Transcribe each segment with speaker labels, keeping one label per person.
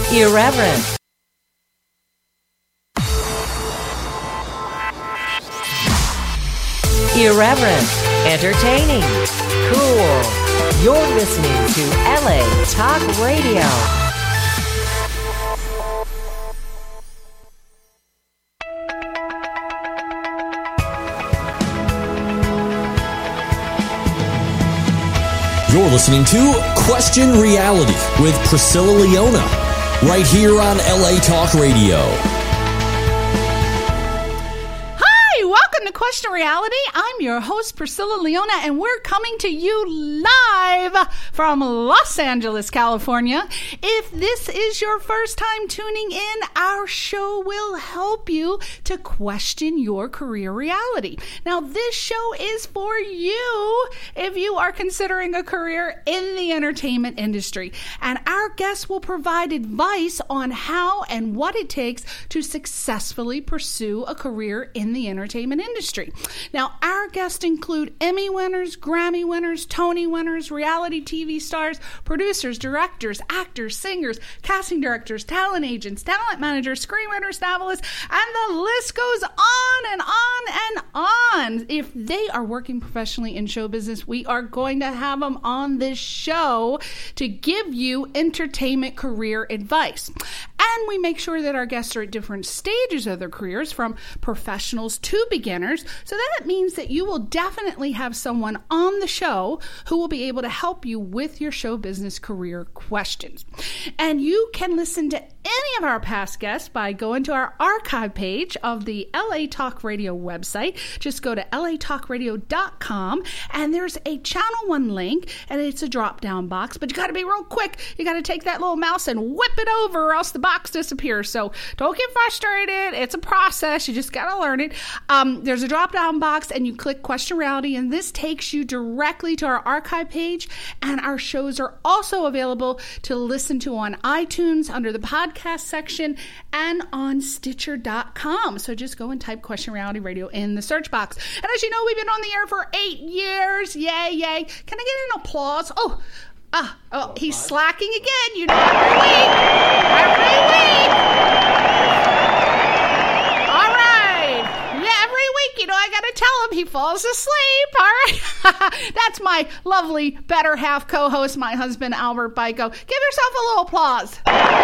Speaker 1: Irreverent. Irreverent. Entertaining. Cool. You're listening to LA Talk Radio.
Speaker 2: You're listening to Question Reality with Priscilla Leona, right here on LA Talk Radio.
Speaker 3: Hi, welcome to Question Reality. I'm your host, Priscilla Leona, and we're coming to you live from Los Angeles, California. If this is your first time tuning in, our show will help you to question your career reality. Now, this show is for you if you are considering a career in the entertainment industry. And our guests will provide advice on how and what it takes to successfully pursue a career in the entertainment industry. Now, our guests include Emmy winners, Grammy winners, Tony winners, reality TV stars, producers, directors, actors, singers, casting directors, talent agents, talent managers, screenwriters, novelists, and the list goes on and on and on. If they are working professionally in show business, we are going to have them on this show to give you entertainment career advice. And we make sure that our guests are at different stages of their careers, from professionals to beginners. So that means that you will definitely have someone on the show who will be able to help you with your show business career questions. And you can listen to any of our past guests by going to our archive page of the LA Talk Radio website. Just go to latalkradio.com, and there's a Channel 1 link, and it's a drop-down box, but you got to be real quick. You got to take that little mouse and whip it over, or else the box disappears. So don't get frustrated. It's a process. You just got to learn it. There's a drop-down box, and you click Question Reality, and this takes you directly to our archive page, and our shows are also available to listen to on iTunes under the podcast section and on Stitcher.com. So just go and type Question Reality Radio in the search box. And as you know, we've been on the air for 8 years. Yay, yay. Can I get an applause? Oh, he's slacking again. You know, every week. All right. Yeah, every week, you know, I got to tell him he falls asleep. All right. That's my lovely better half co-host, my husband, Albert Biko. Give yourself a little applause.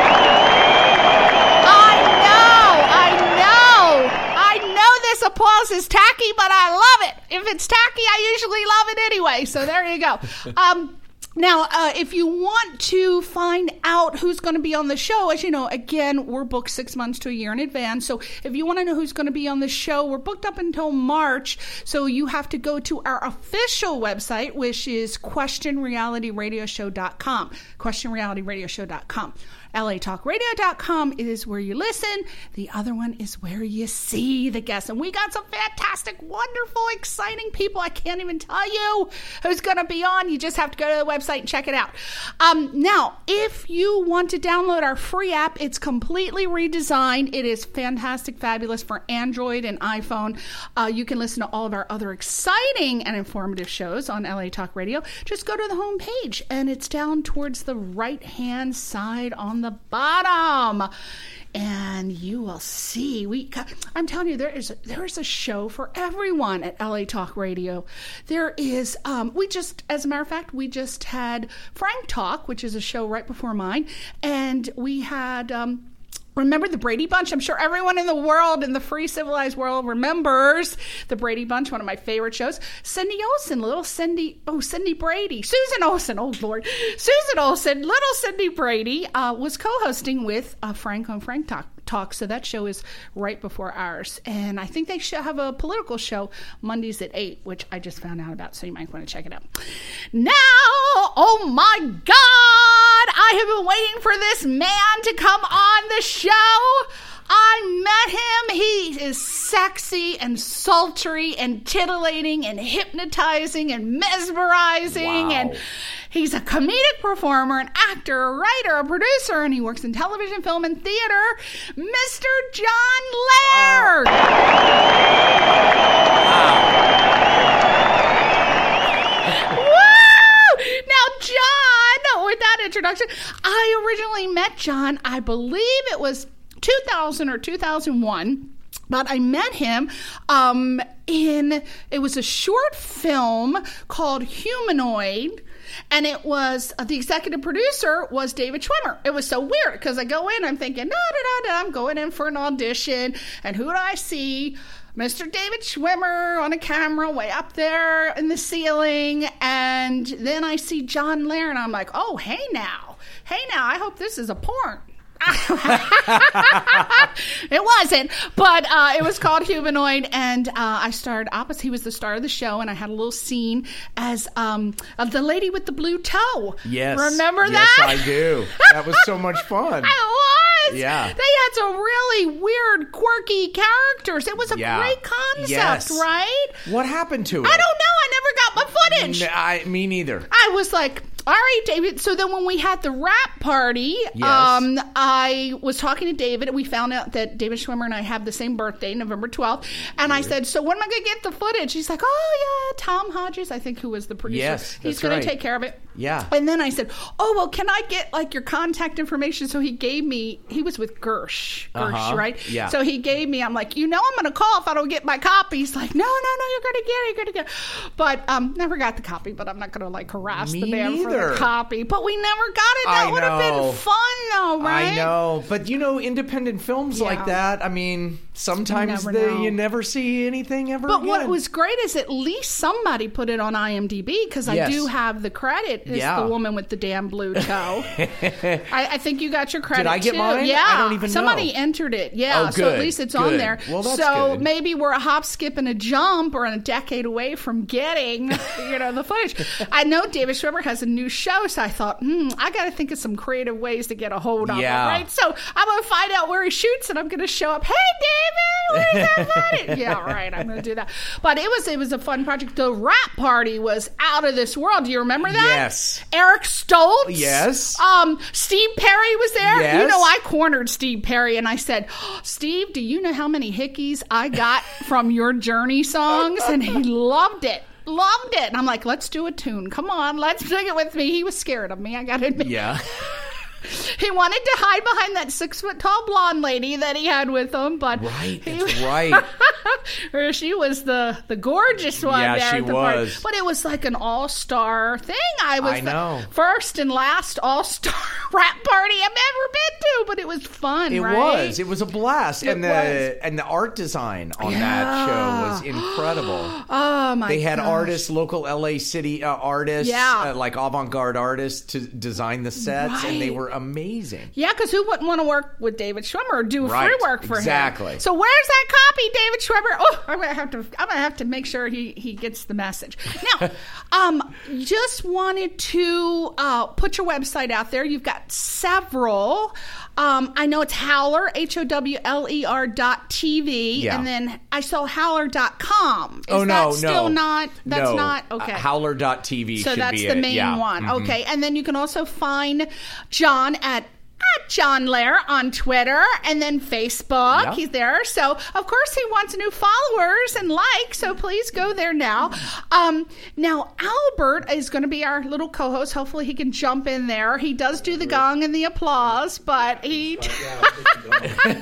Speaker 3: I know this applause is tacky, but I love it. If it's tacky, I usually love it anyway. So there you go. Now, if you want to find out who's going to be on the show, as you know, again, we're booked 6 months to a year in advance. So if you want to know who's going to be on the show, we're booked up until March. So you have to go to our official website, which is questionrealityradioshow.com. questionrealityradioshow.com. LATalkRadio.com is where you listen. The other one is where you see the guests. And we got some fantastic, wonderful, exciting people. I can't even tell you who's going to be on. You just have to go to the website and check it out. Now, if you want to download our free app, it's completely redesigned. It is fantastic, fabulous for Android and iPhone. You can listen to all of our other exciting and informative shows on LA Talk Radio. Just go to the home page, and it's down towards the right-hand side on the bottom, and you will see I'm telling you, there is a show for everyone at LA Talk Radio. There is as a matter of fact, we just had Frank Talk, which is a show right before mine, and we had remember the Brady Bunch? I'm sure everyone in the world, in the free civilized world, remembers the Brady Bunch, one of my favorite shows. Cindy Olsen, Cindy Brady. Susan Olsen, oh Lord. Susan Olsen, little Cindy Brady, was co-hosting with Frank on Frank Talk. So that show is right before ours. And I think they should have a political show Mondays at 8, which I just found out about, so you might want to check it out. Now, oh my God, I have been waiting for this man to come on the show. I met him. He is sexy and sultry and titillating and hypnotizing and mesmerizing. Wow. And he's a comedic performer, an actor, a writer, a producer, and he works in television, film, and theater. Mr. John Laird. Woo! Now, John, without introduction. I originally met John, I believe it was 2000 or 2001. But I met him it was a short film called Humanoid. And it was, the executive producer was David Schwimmer. It was so weird because I go in, I'm thinking, I'm going in for an audition. And who do I see? Mr. David Schwimmer on a camera way up there in the ceiling. And then I see John Lair and I'm like, oh, hey now, I hope this is a porn. It wasn't, but it was called Humanoid, and I starred opposite. He was the star of the show, and I had a little scene as the lady with the blue toe.
Speaker 4: Yes,
Speaker 3: remember that?
Speaker 4: Yes, I do. That was so much fun.
Speaker 3: It was.
Speaker 4: Yeah,
Speaker 3: they had some really weird, quirky characters. It was a great concept, right?
Speaker 4: What happened to it?
Speaker 3: I don't know. I never got my footage.
Speaker 4: Me neither.
Speaker 3: I was like, all right, David. So then when we had the rap party, I was talking to David, and we found out that David Schwimmer and I have the same birthday, November 12th. And I said, so when am I going to get the footage? He's like, oh, yeah, Tom Hodges, I think, who was the producer.
Speaker 4: Yes,
Speaker 3: he's going to take care of it.
Speaker 4: Yeah.
Speaker 3: And then I said, oh, well, can I get, like, your contact information? So he gave me, he was with Gersh, right?
Speaker 4: Yeah.
Speaker 3: So he gave me, I'm like, I'm going to call if I don't get my copy. He's like, no, you're going to get it. But never got the copy, but I'm not going to, like, harass the man for the copy. But we never got it. That would have been fun, though, right?
Speaker 4: I know. But, independent films like that, I mean, sometimes you never see anything ever again.
Speaker 3: What was great is at least somebody put it on IMDb, because I do have the credit. It's the woman with the damn blue toe. I think you got your credit.
Speaker 4: Did I get mine?
Speaker 3: Yeah.
Speaker 4: I don't even know.
Speaker 3: Somebody entered it. Yeah.
Speaker 4: Oh,
Speaker 3: so at least it's on there.
Speaker 4: Well, that's
Speaker 3: so
Speaker 4: good.
Speaker 3: maybe we're a hop, skip, and a jump, or a decade away from getting, the footage. I know David Schwimmer has a new show, so I thought, I got to think of some creative ways to get a hold of it, right? So I'm going to find out where he shoots, and I'm going to show up. Hey, David, where's that footage? Yeah, right. I'm going to do that. But it was a fun project. The rap party was out of this world. Do you remember that?
Speaker 4: Yes.
Speaker 3: Eric Stoltz.
Speaker 4: Yes.
Speaker 3: Steve Perry was there.
Speaker 4: Yes.
Speaker 3: I cornered Steve Perry, and I said, Steve, do you know how many hickeys I got from your Journey songs? And he loved it. And I'm like, let's do a tune. Come on, let's sing it with me. He was scared of me, I got to admit.
Speaker 4: Yeah.
Speaker 3: He wanted to hide behind that 6-foot-tall blonde lady that he had with him, but
Speaker 4: that's right.
Speaker 3: She was the gorgeous one.
Speaker 4: Yeah,
Speaker 3: there
Speaker 4: she
Speaker 3: at the
Speaker 4: was.
Speaker 3: party. But it was like an all-star thing. I was
Speaker 4: the
Speaker 3: first and last all-star rap party I've ever been to, but it was fun.
Speaker 4: It was a blast, and the art design on that show was incredible.
Speaker 3: Oh my!
Speaker 4: They had artists, local LA City artists, like avant-garde artists, to design the sets, and they were amazing.
Speaker 3: Yeah, because who wouldn't want to work with David Schwimmer or do free work for him?
Speaker 4: Exactly.
Speaker 3: So where's that copy, David Schwimmer? Oh, I'm gonna have to make sure he gets the message. Now, just wanted to put your website out there. You've got several. I know it's Howler, HOWLER.TV, and then I saw Howler.com. Is that still not? That's not okay.
Speaker 4: Howler.TV.
Speaker 3: So that's
Speaker 4: be
Speaker 3: the main one. Mm-hmm. Okay, and then you can also find John at John Lair on Twitter and then Facebook. Yep. He's there. So, of course, he wants new followers and likes, so please go there now. Now, Albert is going to be our little co-host. Hopefully, he can jump in there. He does do the gong and the applause, but he'll throw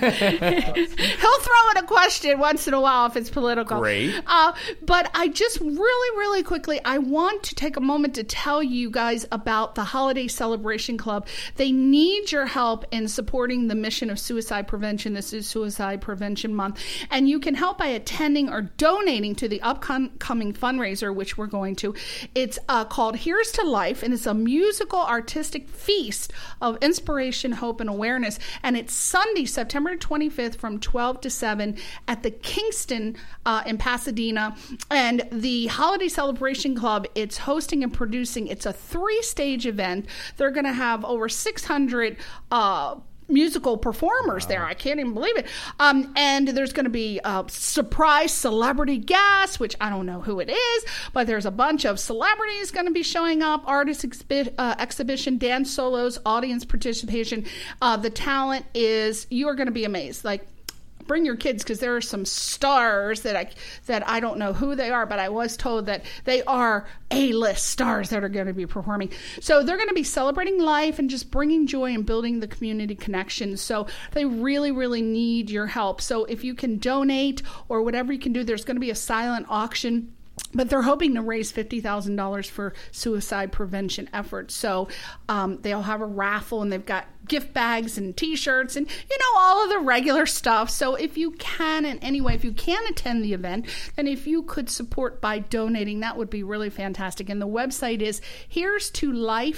Speaker 3: in a question once in a while if it's political.
Speaker 4: Great.
Speaker 3: But I just really quickly, I want to take a moment to tell you guys about the Holiday Celebration Club. They need your help in supporting the mission of suicide prevention. This is Suicide Prevention Month. And you can help by attending or donating to the upcoming fundraiser, which we're going to. It's called Here's to Life, and it's a musical artistic feast of inspiration, hope, and awareness. And it's Sunday, September 25th from 12 to 7 at the Kingston in Pasadena. And the Holiday Celebration Club, it's hosting and producing. It's a 3-stage event. They're going to have over 600 musical performers there. I can't even believe it. And there's going to be surprise celebrity guests, which I don't know who it is, but there's a bunch of celebrities going to be showing up, artist exhibition, dance solos, audience participation. The talent is, you are going to be amazed. Like, bring your kids, because there are some stars that I don't know who they are, but I was told that they are A-list stars that are going to be performing. So they're going to be celebrating life and just bringing joy and building the community connections. So they really, really need your help. So if you can donate or whatever you can do, there's going to be a silent auction. But they're hoping to raise $50,000 for suicide prevention efforts. So they'll have a raffle, and they've got gift bags and T-shirts and, all of the regular stuff. So if you can in any way, if you can attend the event, and if you could support by donating, that would be really fantastic. And the website is here's to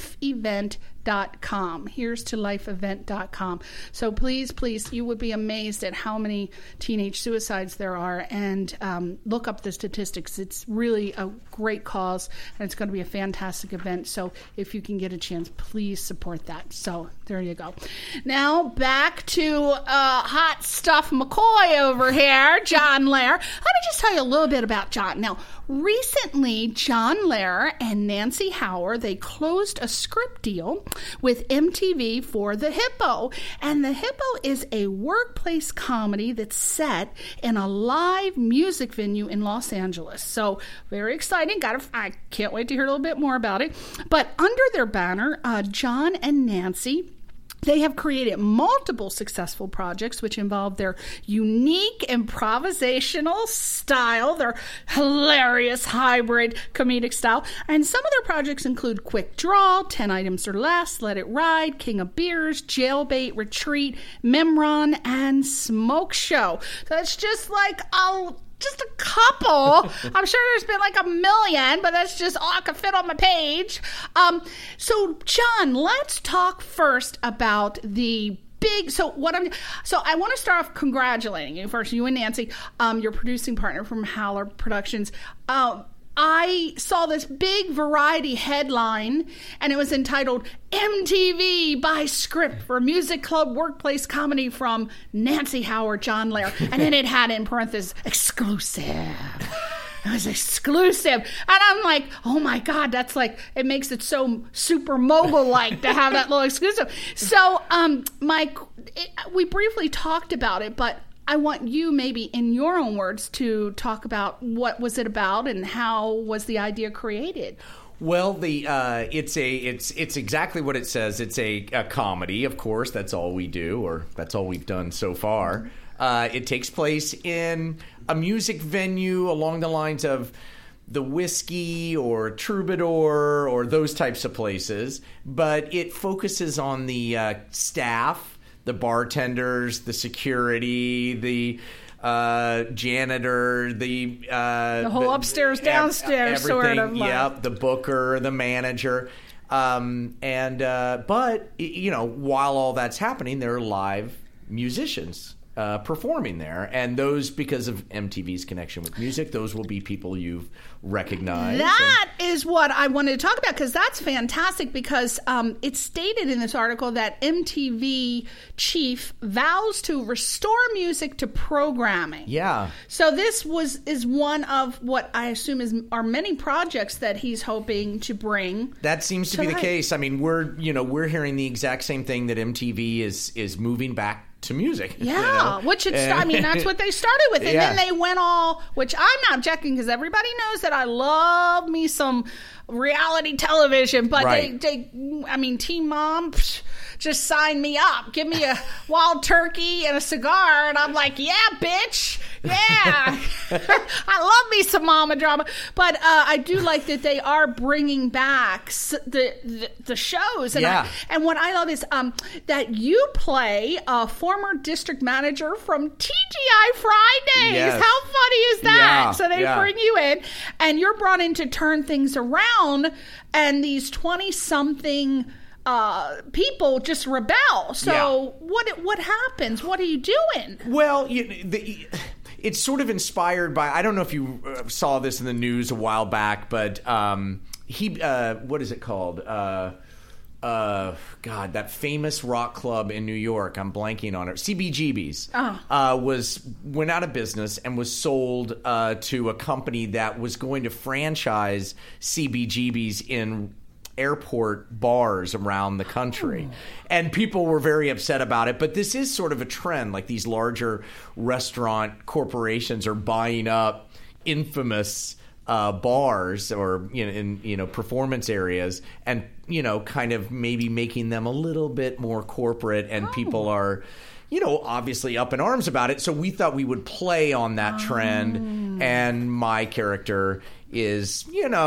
Speaker 3: lifeevent.com. Here's to lifeevent.com. So please, you would be amazed at how many teenage suicides there are, and look up the statistics. It's really a great cause, and it's going to be a fantastic event. So if you can get a chance, please support that. So there you go. Now back to Hot Stuff McCoy over here, John Lehrer. Let me just tell you a little bit about John. Now, recently, John Lehrer and Nancy Hauer, they closed a script deal with MTV for The Hippo. And The Hippo is a workplace comedy that's set in a live music venue in Los Angeles. So very exciting. I can't wait to hear a little bit more about it. But under their banner, John and Nancy, they have created multiple successful projects which involve their unique improvisational style, their hilarious hybrid comedic style. And some of their projects include Quick Draw, 10 Items or Less, Let It Ride, King of Beers, Jailbait, Retreat, Memron, and Smoke Show. So it's just like just a couple. I'm sure there's been like a million, but that's just all I could fit on my page. So John, let's talk first about the big. So I want to start off congratulating you first, you and Nancy, your producing partner from Howler Productions. I saw this big Variety headline, and it was entitled MTV buys script for music club workplace comedy from Nancy Hauer, John Lehrer. And then it had in parentheses, exclusive. It was exclusive. And I'm like, oh my God, that's like, it makes it so super mogul-like to have that little exclusive. So we briefly talked about it, but I want you, maybe in your own words, to talk about what was it about and how was the idea created.
Speaker 4: Well, it's exactly what it says. It's a comedy, of course. That's all we do, or that's all we've done so far. It takes place in a music venue along the lines of the Whiskey or Troubadour or those types of places, but it focuses on the staff, the bartenders, the security, the janitor, the
Speaker 3: whole upstairs, downstairs sort of.
Speaker 4: The booker, the manager. But, while all that's happening, there are live musicians performing there. And those, because of MTV's connection with music, those will be people you've recognized.
Speaker 3: That is what I wanted to talk about, because that's fantastic, because it's stated in this article that MTV chief vows to restore music to programming.
Speaker 4: Yeah.
Speaker 3: So this is one of what I assume are many projects that he's hoping to bring.
Speaker 4: That seems to be the case. I mean, we're hearing the exact same thing, that MTV is moving back to music.
Speaker 3: Yeah, which that's what they started with. And then they went which I'm not objecting, because everybody knows that I love me some reality television, but
Speaker 4: right.
Speaker 3: Teen Mom, just sign me up. Give me a wild turkey and a cigar, and I'm like, yeah, bitch. Yeah. I love me some mama drama. But I do like that they are bringing back the shows. And, and what I love is that you play a former district manager from TGI Fridays.
Speaker 4: Yes.
Speaker 3: How funny is that?
Speaker 4: Yeah,
Speaker 3: so they bring you in, and you're brought in to turn things around, and these 20-something people just rebel. So what happens? What are you doing?
Speaker 4: Well, it's sort of inspired by, I don't know if you saw this in the news a while back, but what is it called? That famous rock club in New York, I'm blanking on it, CBGB's, went out of business and was sold to a company that was going to franchise CBGB's in airport bars around the country. And people were very upset about it. But this is sort of a trend. Like these larger restaurant corporations are buying up infamous bars or in performance areas and kind of maybe making them a little bit more corporate, and people are obviously up in arms about it. So we thought we would play on that trend. And my character is,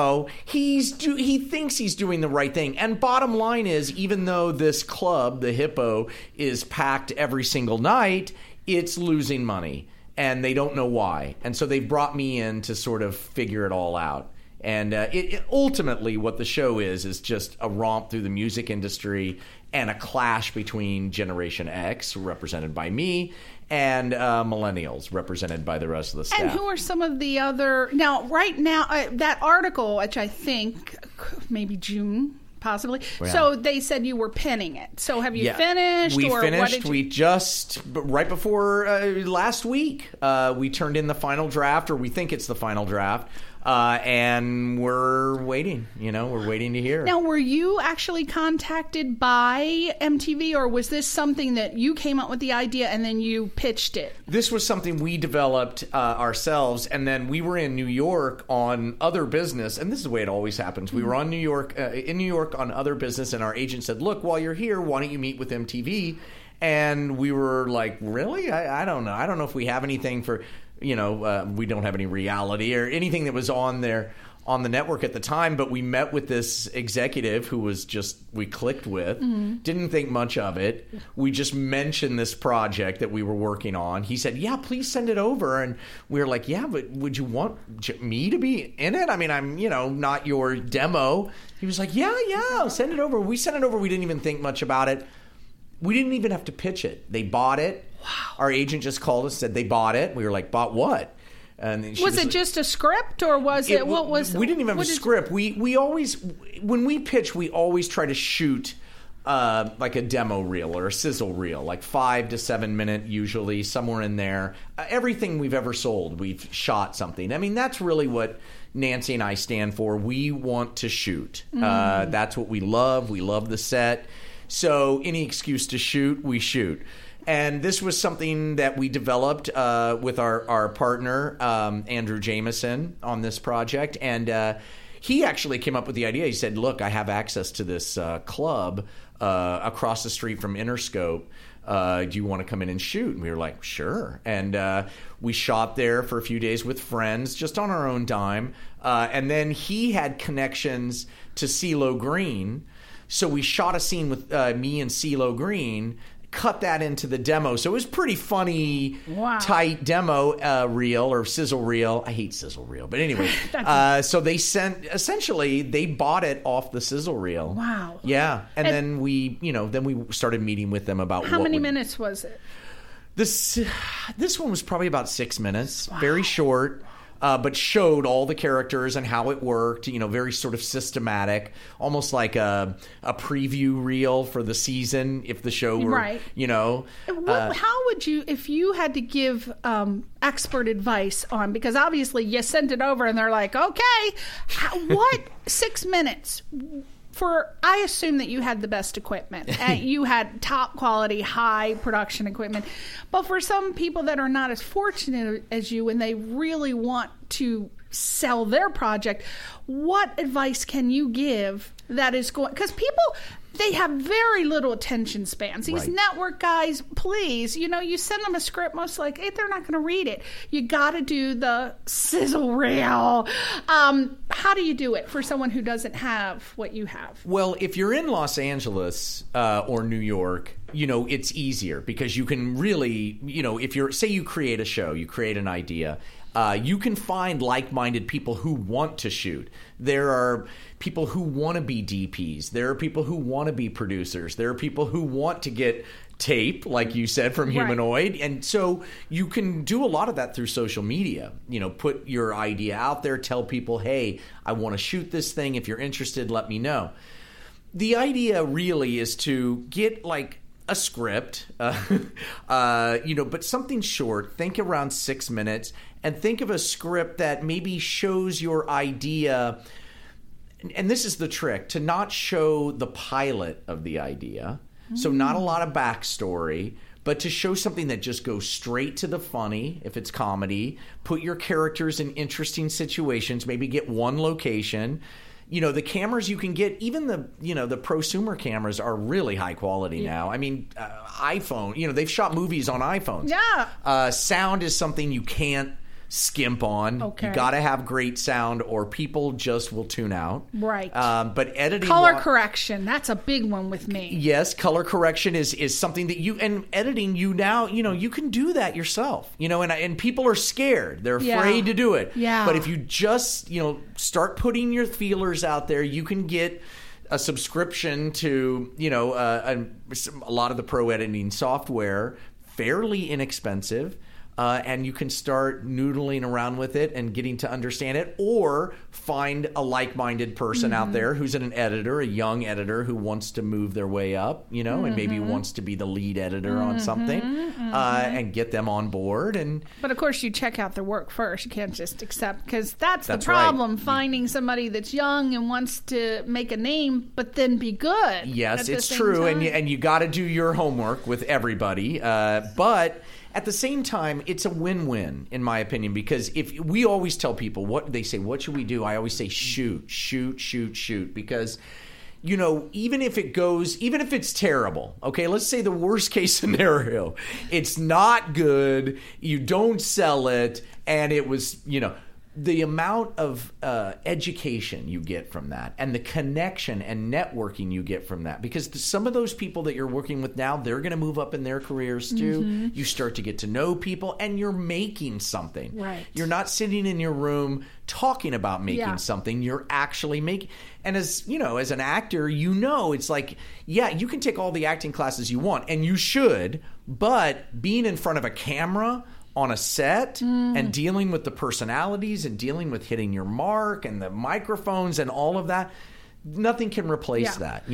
Speaker 4: he thinks he's doing the right thing. And bottom line is, even though this club, the Hippo, is packed every single night, it's losing money. And they don't know why. And so they've brought me in to sort of figure it all out. And ultimately what the show is just a romp through the music industry and a clash between Generation X, represented by me, and millennials, represented by the rest of the staff.
Speaker 3: And who are some of the other... Now, right now, that article, which I think maybe June... possibly. Yeah. So they said you were pinning it. So have you finished?
Speaker 4: We finished.
Speaker 3: What did you...
Speaker 4: We just, right before last week, we turned in the final draft, or we think it's the final draft. And we're waiting, we're waiting to hear.
Speaker 3: Now, were you actually contacted by MTV, or was this something that you came up with the idea and then you pitched it?
Speaker 4: This was something we developed ourselves, and then we were in New York on Other Business, and this is the way it always happens. We were in New York on Other Business, and our agent said, look, while you're here, why don't you meet with MTV? And we were like, really? I don't know. I don't know if we have anything for... we don't have any reality or anything that was on there on the network at the time, but we met with this executive who was we clicked with, didn't think much of it. We just mentioned this project that we were working on. He said, yeah, please send it over. And we were like, yeah, but would you want me to be in it? I mean, I'm, not your demo. He was like, yeah, send it over. We sent it over. We didn't even think much about it. We didn't even have to pitch it. They bought it. Wow. Our agent just called us, said they bought it. We were like, bought what? And
Speaker 3: was it just a script, or was it what was?
Speaker 4: We didn't even have a script. We always, when we pitch, we always try to shoot like a demo reel or a sizzle reel, like 5 to 7 minute, usually somewhere in there. Everything we've ever sold, we've shot something. I mean, that's really what Nancy and I stand for. We want to shoot. That's what we love. We love the set. So any excuse to shoot, we shoot. And this was something that we developed with our partner, Andrew Jameson, on this project. And he actually came up with the idea. He said, look, I have access to this club across the street from Interscope. Do you want to come in and shoot? And we were like, sure. And we shot there for a few days with friends, just on our own dime. And then he had connections to CeeLo Green. So we shot a scene with me and CeeLo Green, cut that into the demo. So it was pretty funny, tight demo reel or sizzle reel. I hate sizzle reel. But anyway, so they they bought it off the sizzle reel.
Speaker 3: Wow.
Speaker 4: Yeah. And then we started meeting with them about
Speaker 3: how many minutes was it?
Speaker 4: This one was probably about 6 minutes. Wow. Very short. But showed all the characters and how it worked, very sort of systematic, almost like a preview reel for the season if the show were,
Speaker 3: right. How would you, if you had to give expert advice on, because obviously you sent it over and they're like, okay, what 6 minutes? I assume that you had the best equipment. You had top quality, high production equipment. But for some people that are not as fortunate as you and they really want to sell their project, what advice can you give that is going... Because people... They have very little attention spans. These network guys, please, you send them a script, most likely they're not going to read it. You got to do the sizzle reel. How do you do it for someone who doesn't have what you have?
Speaker 4: Well, if you're in Los Angeles or New York, it's easier because you can really, if say you create a show, you create an idea, you can find like-minded people who want to shoot. There are people who want to be DPs. There are people who want to be producers. There are people who want to get tape, like you said, from Humanoid. Right. And so you can do a lot of that through social media. Put your idea out there, tell people, hey, I want to shoot this thing. If you're interested, let me know. The idea really is to get like a script, but something short. Think around 6 minutes and think of a script that maybe shows your idea and this is the trick, to not show the pilot of the idea. So not a lot of backstory, but to show something that just goes straight to the funny, if it's comedy, put your characters in interesting situations, maybe get one location. The cameras you can get, even the prosumer cameras are really high quality now. I mean, iPhone, they've shot movies on iPhones.
Speaker 3: Yeah.
Speaker 4: Sound is something you can't skimp on.
Speaker 3: Okay.
Speaker 4: You got to have great sound or people just will tune out.
Speaker 3: Right.
Speaker 4: But editing...
Speaker 3: Color correction, that's a big one with me.
Speaker 4: Yes, color correction is something that and editing, you can do that yourself. And people are scared. They're afraid to do it.
Speaker 3: Yeah.
Speaker 4: But if you just, start putting your feelers out there, you can get a subscription to, a lot of the pro editing software, fairly inexpensive. And you can start noodling around with it and getting to understand it, or find a like-minded person out there who's an editor, a young editor who wants to move their way up, and maybe wants to be the lead editor on something, and get them on board.
Speaker 3: But of course, you check out their work first. You can't just accept, because that's the
Speaker 4: right.
Speaker 3: problem, finding somebody that's young and wants to make a name, but then be good.
Speaker 4: Yes,
Speaker 3: at
Speaker 4: it's
Speaker 3: the same
Speaker 4: true,
Speaker 3: time.
Speaker 4: and you got to do your homework with everybody, but... At the same time, it's a win-win, in my opinion, because if we always tell people what they say, what should we do? I always say shoot, because even if it's terrible, okay, let's say the worst case scenario, it's not good, you don't sell it, and it was, the amount of education you get from that and the connection and networking you get from that, because some of those people that you're working with now, they're going to move up in their careers too. You start to get to know people and you're making something.
Speaker 3: Right.
Speaker 4: You're not sitting in your room talking about making something. You're actually making. And as an actor, it's like, you can take all the acting classes you want, and you should, but being in front of a camera on a set and dealing with the personalities and dealing with hitting your mark and the microphones and all of that, nothing can replace that.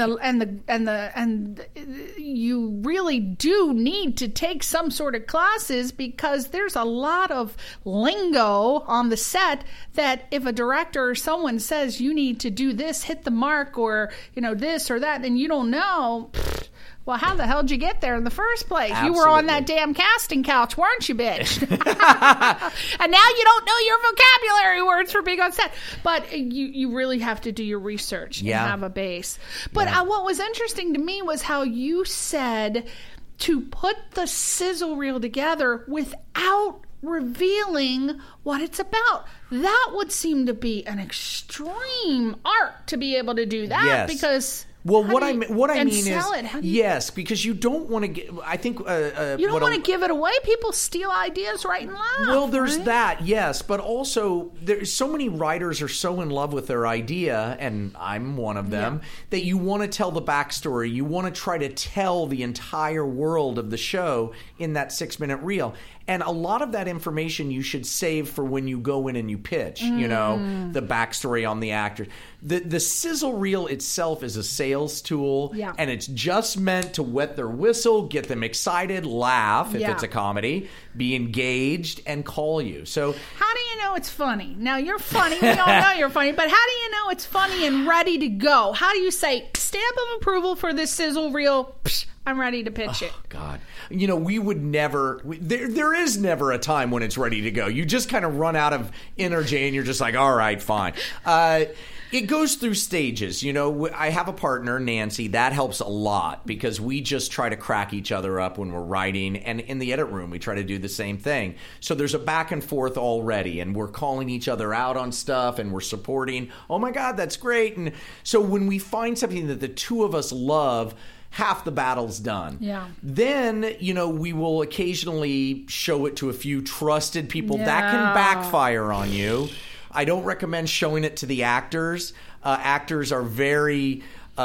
Speaker 3: You really do need to take some sort of classes, because there's a lot of lingo on the set that if a director or someone says you need to do this, hit the mark, or this or that, and you don't know. Well, how the hell did you get there in the first place?
Speaker 4: Absolutely.
Speaker 3: You were on that damn casting couch, weren't you, bitch? And now you don't know your vocabulary words for being on set. But you really have to do your research and have a base. But what was interesting to me was how you said to put the sizzle reel together without revealing what it's about. That would seem to be an extreme art to be able to do that, because...
Speaker 4: Well, what I mean is,
Speaker 3: yes,
Speaker 4: because you don't want to get. I think
Speaker 3: you don't want to give it away. People steal ideas right and left.
Speaker 4: Well, there's that, yes, but also there's so many writers are so in love with their idea, and I'm one of them, that you want to tell the backstory. You want to try to tell the entire world of the show in that 6-minute reel. And a lot of that information you should save for when you go in and you pitch, the backstory on the actors. The sizzle reel itself is a sales tool, and it's just meant to wet their whistle, get them excited, laugh if it's a comedy, be engaged, and call you. So
Speaker 3: how do you know it's funny? Now, you're funny. We all know you're funny. But how do you know it's funny and ready to go? How do you say, stamp of approval for this sizzle reel? Psh, I'm ready to pitch it.
Speaker 4: God. We would never... There is never a time when it's ready to go. You just kind of run out of energy and you're just like, all right, fine. It goes through stages. I have a partner, Nancy. That helps a lot because we just try to crack each other up when we're writing. And in the edit room, we try to do the same thing. So there's a back and forth already. And we're calling each other out on stuff and we're supporting. Oh, my God, that's great. And so when we find something that the two of us love, half the battle's done.
Speaker 3: Yeah.
Speaker 4: Then, we will occasionally show it to a few trusted people. That can backfire on you. I don't recommend showing it to the actors. Actors are very...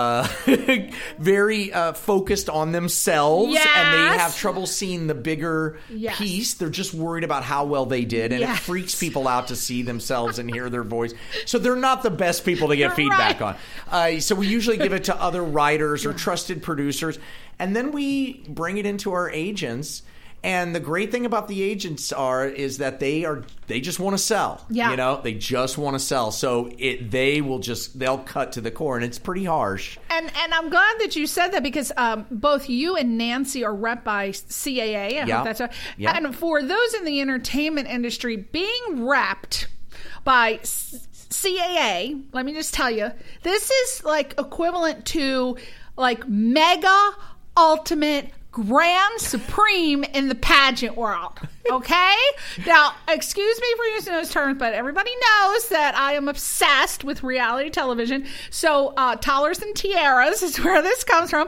Speaker 4: very focused on themselves, and they have trouble seeing the bigger piece. They're just worried about how well they did, and it freaks people out to see themselves and hear their voice. So they're not the best people to get feedback on. So we usually give it to other writers or trusted producers, and then we bring it into our agents. And the great thing about the agents is that they just want to sell.
Speaker 3: Yeah.
Speaker 4: You know, they just want to sell. So they'll cut to the core, and it's pretty harsh.
Speaker 3: And I'm glad that you said that, because both you and Nancy are rep by CAA. I hope that's right.
Speaker 4: Yeah.
Speaker 3: And for those in the entertainment industry, being repped by CAA, let me just tell you, this is like equivalent to like mega ultimate grand supreme in the pageant world. Okay? Now, excuse me for using those terms, but everybody knows that I am obsessed with reality television. So, Toddlers and Tiaras is where this comes from.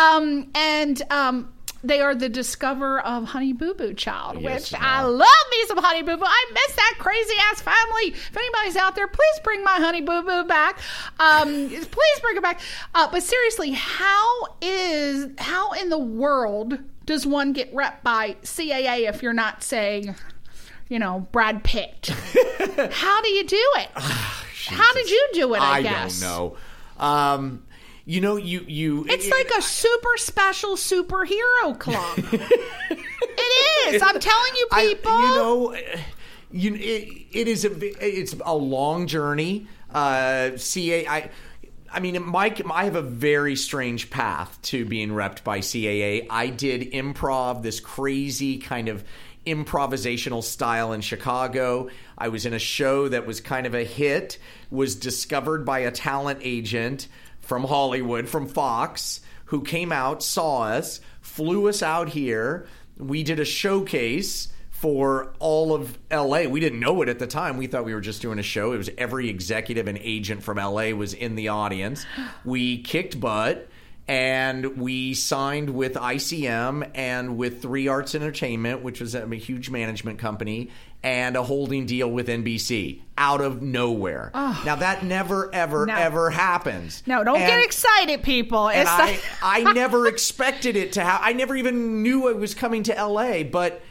Speaker 3: They are the discoverer of Honey Boo Boo Child,
Speaker 4: Yes,
Speaker 3: which I love me some Honey Boo Boo. I miss that crazy ass family. If anybody's out there, please bring my Honey Boo Boo back. Please bring it back. But seriously, how in the world does one get repped by CAA if you're not saying, Brad Pitt? How do you do it? How did you do it? I guess
Speaker 4: I don't know.
Speaker 3: It's like a super special superhero club. It is. I'm telling you, people.
Speaker 4: It's a long journey. I have a very strange path to being repped by CAA. I did improv, this crazy kind of improvisational style in Chicago. I was in a show that was kind of a hit, was discovered by a talent agent from Hollywood, from Fox, who came out, saw us, flew us out here. We did a showcase for all of LA. We didn't know it at the time. We thought we were just doing a show. It was every executive and agent from LA was in the audience. We kicked butt, and we signed with ICM and with 3 Arts Entertainment, which was a huge management company, and a holding deal with NBC out of nowhere. Oh. Now, that never, ever happens.
Speaker 3: No, don't get excited, people.
Speaker 4: I never expected it to happen. I never even knew it was coming to LA. But,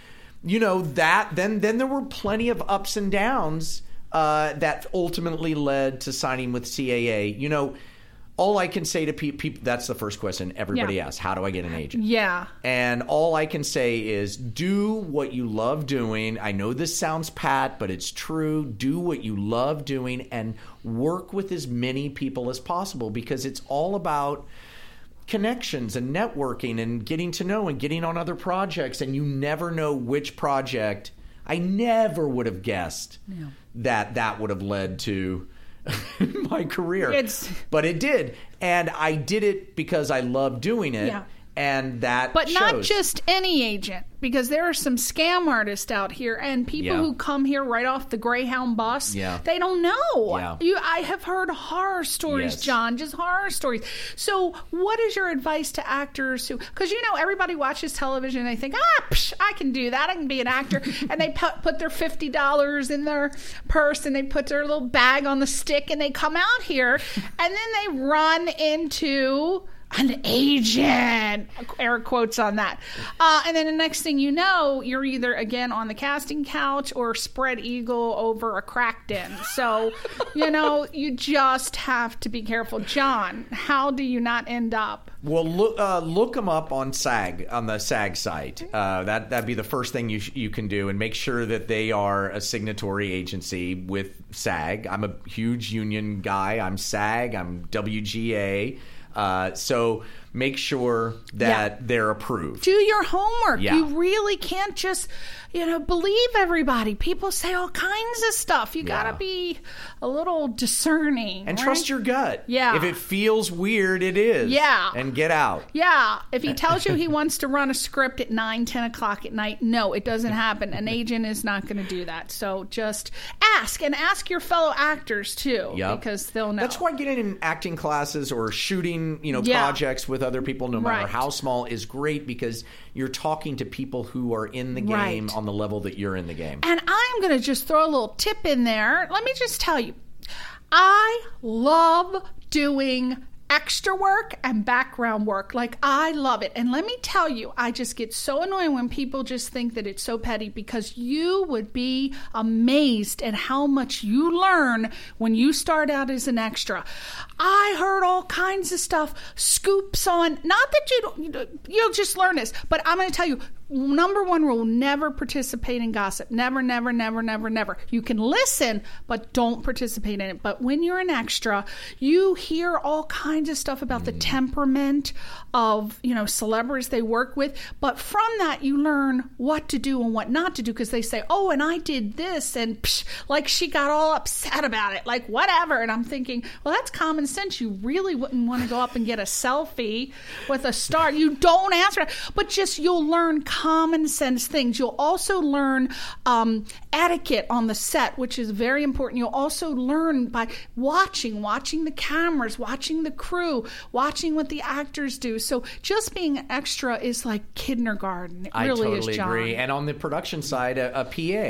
Speaker 4: then there were plenty of ups and downs that ultimately led to signing with CAA. All I can say to people, that's the first question everybody asks. How do I get an agent?
Speaker 3: Yeah.
Speaker 4: And all I can say is do what you love doing. I know this sounds pat, but it's true. Do what you love doing and work with as many people as possible, because it's all about connections and networking and getting to know and getting on other projects. And you never know which project. I never would have guessed that would have led to my career. But it did. And I did it because I love doing it. Yeah. And that
Speaker 3: But
Speaker 4: shows.
Speaker 3: Not just any agent, because there are some scam artists out here and people who come here right off the Greyhound bus. Yeah. They don't know. Yeah. I have heard horror stories, John, just horror stories. So what is your advice to actors who, because everybody watches television and they think, I can do that. I can be an actor. And they put their $50 in their purse and they put their little bag on the stick and they come out here and then they run into an agent, air quotes on that. And then the next thing you know, you're either again on the casting couch or spread eagle over a crack den. So, you just have to be careful. John, how do you not end up?
Speaker 4: Well, look them up on SAG, on the SAG site. That'd be the first thing you can do, and make sure that they are a signatory agency with SAG. I'm a huge union guy. I'm SAG. I'm WGA. So make sure that they're approved.
Speaker 3: Do your homework. Yeah. You really can't just, believe everybody. People say all kinds of stuff. You got to be a little discerning.
Speaker 4: And trust your gut.
Speaker 3: Yeah.
Speaker 4: If it feels weird, it is.
Speaker 3: Yeah.
Speaker 4: And get out.
Speaker 3: Yeah. If he tells you he wants to run a script at 9, 10 o'clock at night, no, it doesn't happen. An agent is not going to do that. So just ask, and ask your fellow actors too, because they'll know.
Speaker 4: That's why getting in acting classes or shooting, projects with other people, no matter how small, is great, because you're talking to people who are in the game on the level that you're in the game.
Speaker 3: And I'm going to just throw a little tip in there. Let me just tell you, I love doing extra work and background work. Like, I love it. And let me tell you, I just get so annoyed when people just think that it's so petty, because you would be amazed at how much you learn when you start out as an extra. I heard all kinds of stuff, scoops on, not that you'll just learn this, but I'm going to tell you, number one rule, never participate in gossip. Never, never, never, never, never. You can listen, but don't participate in it. But when you're an extra, you hear all kinds of stuff about the temperament of, celebrities they work with. But from that, you learn what to do and what not to do, because they say, oh, and I did this, and psh, like she got all upset about it, like whatever. And I'm thinking, well, that's common sense. You really wouldn't want to go up and get a selfie with a star. You don't answer it, but just you'll learn common sense things. You'll also learn etiquette on the set, which is very important. You'll also learn by watching the cameras, watching the crew, watching what the actors do. So just being an extra is like kindergarten. It really
Speaker 4: totally
Speaker 3: is, John.
Speaker 4: agree. And on the production side, a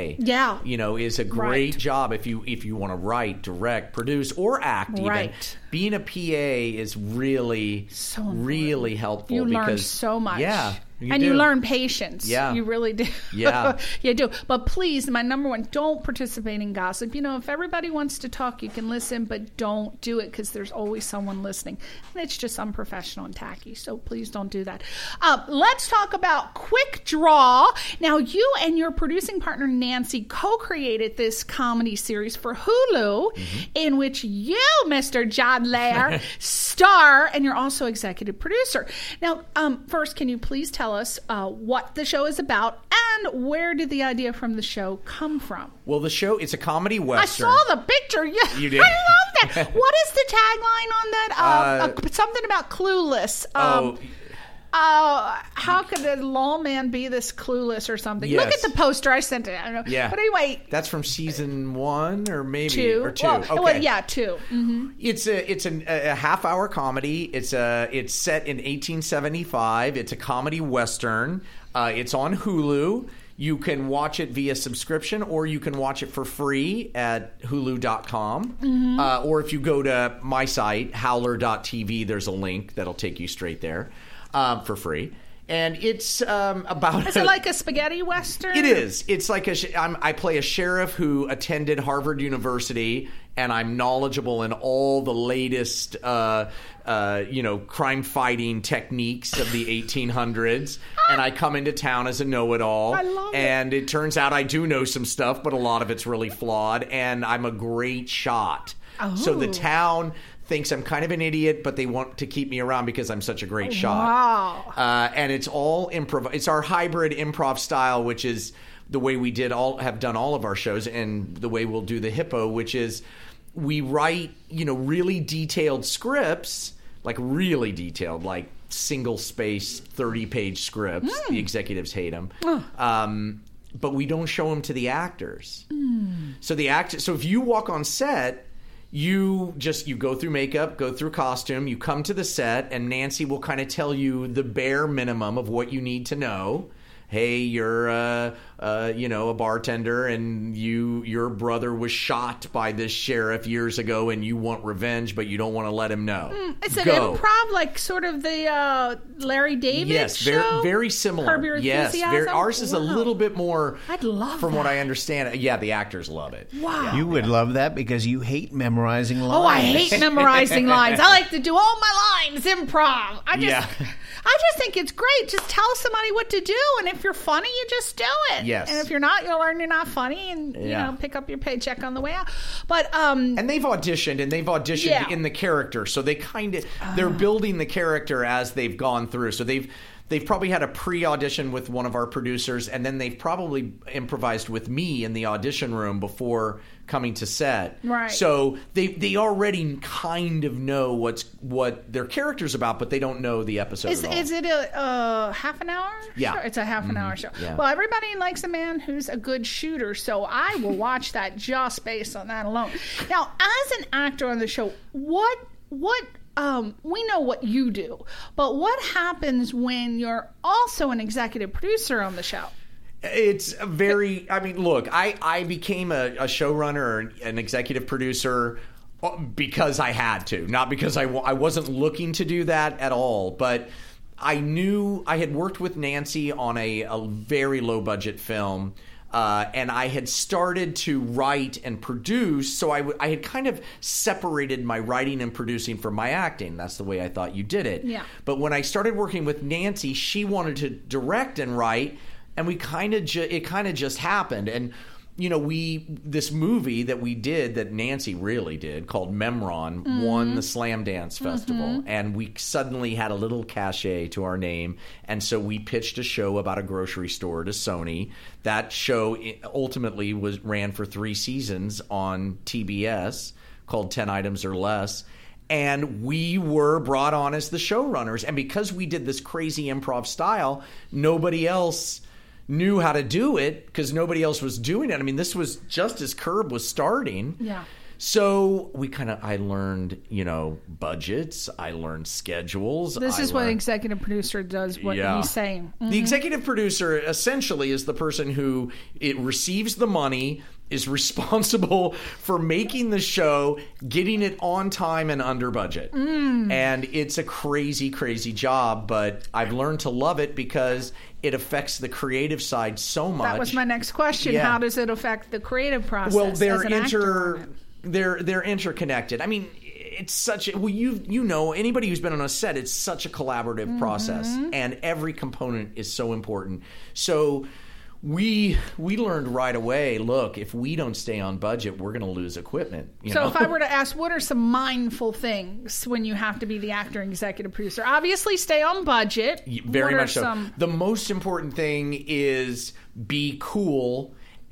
Speaker 3: PA,
Speaker 4: is a great job if you want to write, direct, produce, or act.
Speaker 3: Right.
Speaker 4: Even being a PA is really really helpful.
Speaker 3: You learn
Speaker 4: because,
Speaker 3: so much.
Speaker 4: Yeah.
Speaker 3: You learn patience.
Speaker 4: Yeah.
Speaker 3: You really do.
Speaker 4: Yeah.
Speaker 3: You do. But please, my number one, don't participate in gossip. If everybody wants to talk, you can listen, but don't do it, because there's always someone listening. And it's just unprofessional and tacky. So please don't do that. Let's talk about Quick Draw. Now, you and your producing partner, Nancy, co-created this comedy series for Hulu, in which you, Mr. John Lair, star, and you're also executive producer. Now, first, can you please tell us what the show is about, and where did the idea from the show come from?
Speaker 4: Well, the show, it's a comedy western.
Speaker 3: I saw the picture. Yeah,
Speaker 4: You did?
Speaker 3: I love that. What is the tagline on that? Something about clueless. How could a lawman be this clueless or something?
Speaker 4: Yes.
Speaker 3: Look at the poster. I sent it. I don't know.
Speaker 4: Yeah.
Speaker 3: But anyway.
Speaker 4: That's from season 1 or maybe
Speaker 3: Two.
Speaker 4: or 2.
Speaker 3: Well,
Speaker 4: okay.
Speaker 3: well, yeah, 2. Mm-hmm.
Speaker 4: It's a half-hour comedy. It's set in 1875. It's a comedy western. It's on Hulu. You can watch it via subscription, or you can watch it for free at hulu.com. Or if you go to my site, howler.tv, there's a link that'll take you straight there for free. And it's about...
Speaker 3: Is it like a spaghetti western?
Speaker 4: It is. It's like I play a sheriff who attended Harvard University, and I'm knowledgeable in all the latest, crime-fighting techniques of the 1800s. And I come into town as a know-it-all.
Speaker 3: I love it.
Speaker 4: And it turns out I do know some stuff, but a lot of it's really flawed. And I'm a great shot.
Speaker 3: Oh.
Speaker 4: So the town thinks I'm kind of an idiot, but they want to keep me around because I'm such a great shot.
Speaker 3: Wow.
Speaker 4: And it's all improv. It's our hybrid improv style, which is the way we have done all of our shows, and the way we'll do the Hippo, which is we write, really detailed scripts, like really detailed, like single-space, 30-page scripts. The executives hate them. But we don't show them to the actors. So if you walk on set, you go through makeup, go through costume, you come to the set, and Nancy will kind of tell you the bare minimum of what you need to know. Hey, you're a bartender, and your brother was shot by this sheriff years ago, and you want revenge, but you don't want to let him know.
Speaker 3: It's an improv, like sort of the Larry David show?
Speaker 4: Yes, very similar.
Speaker 3: Curb Your Enthusiasm?
Speaker 4: Ours is a little bit more.
Speaker 3: I'd love
Speaker 4: from
Speaker 3: that.
Speaker 4: what I understand. Yeah, the actors love it.
Speaker 3: Wow.
Speaker 5: You would love that because you hate memorizing lines.
Speaker 3: Oh, I hate memorizing lines. I like to do all my lines improv. I just think it's great. Just tell somebody what to do, and if you're funny, you just do it.
Speaker 4: Yes.
Speaker 3: And if you're not, you'll learn you're not funny, and pick up your paycheck on the way out. But
Speaker 4: and they've auditioned in the character, so they they're building the character as they've gone through. So they've probably had a pre-audition with one of our producers, and then they've probably improvised with me in the audition room before coming to set.
Speaker 3: Right.
Speaker 4: So they already kind of know what their character's about, but they don't know the episode at all.
Speaker 3: Is it a half an hour?
Speaker 4: Yeah.
Speaker 3: Show? It's a half an hour show.
Speaker 4: Yeah.
Speaker 3: Well, everybody likes a man who's a good shooter, so I will watch that just based on that alone. Now, as an actor on the show, what we know what you do, but what happens when you're also an executive producer on the show?
Speaker 4: It's look, I became a showrunner or an executive producer Because I had to, not because I wasn't looking to do that at all. But I knew I had worked with Nancy on a very low budget film. And I had started to write and produce, so I had kind of separated my writing and producing from my acting. That's the way I thought you did it.
Speaker 3: Yeah.
Speaker 4: But when I started working with Nancy, she wanted to direct and write, and it kind of just happened. And this movie that we did, that Nancy really did, called Memron, won the Slam Dance Festival. And we suddenly had a little cachet to our name. And so we pitched a show about a grocery store to Sony. That show ultimately ran for 3 seasons on TBS, called 10 Items or Less. And we were brought on as the showrunners. And because we did this crazy improv style, nobody else knew how to do it because nobody else was doing it. I mean, this was just as Curb was starting.
Speaker 3: Yeah.
Speaker 4: So I learned, budgets. I learned schedules.
Speaker 3: This is what executive producer does, what he's saying. Mm-hmm.
Speaker 4: The executive producer essentially is the person who receives the money, is responsible for making the show, getting it on time and under budget. And it's a crazy, crazy job, but I've learned to love it because it affects the creative side so much.
Speaker 3: That was my next question.
Speaker 4: Yeah.
Speaker 3: How does it affect the creative process?
Speaker 4: Well,
Speaker 3: as an actor on it?
Speaker 4: they're interconnected. I mean, it's such a, anybody who's been on a set, it's such a collaborative process, and every component is so important. So we learned right away, look, if we don't stay on budget, we're going to lose equipment.
Speaker 3: So if I were to ask, what are some mindful things when you have to be the actor and executive producer? Obviously, stay on budget.
Speaker 4: Very much so. The most important thing is be cool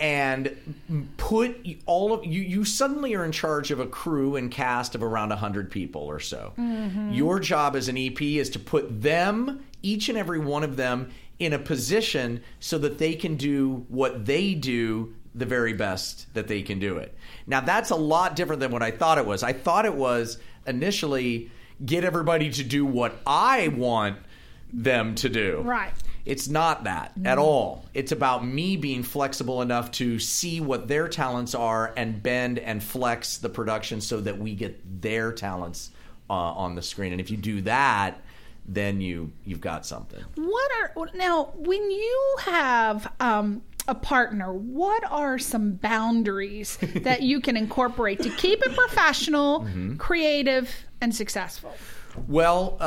Speaker 4: and put all of you suddenly are in charge of a crew and cast of around 100 people or so. Your job as an EP is to put them, each and every one of them, in a position so that they can do what they do the very best that they can do it. Now, that's a lot different than what I thought it was. I thought it was initially get everybody to do what I want them to do.
Speaker 3: Right.
Speaker 4: It's not that at all. It's about me being flexible enough to see what their talents are and bend and flex the production so that we get their talents on the screen. And if you do that, then you've got something.
Speaker 3: Now, when you have a partner, what are some boundaries that you can incorporate to keep it professional, creative, and successful?
Speaker 4: Well,